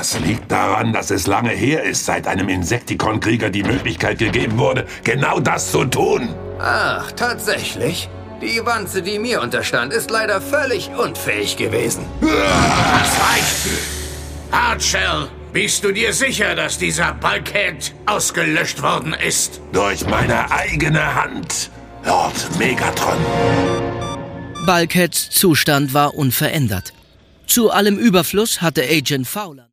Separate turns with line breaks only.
Das liegt daran, dass es lange her ist, seit einem Insektikon-Krieger die Möglichkeit gegeben wurde, genau das zu tun.
Ach, tatsächlich? Die Wanze, die mir unterstand, ist leider völlig unfähig gewesen.
Das reicht! Hardshell, bist du dir sicher, dass dieser Bulkhead ausgelöscht worden ist?
Durch meine eigene Hand, Lord Megatron.
Bulkheads Zustand war unverändert. Zu allem Überfluss hatte Agent Fowler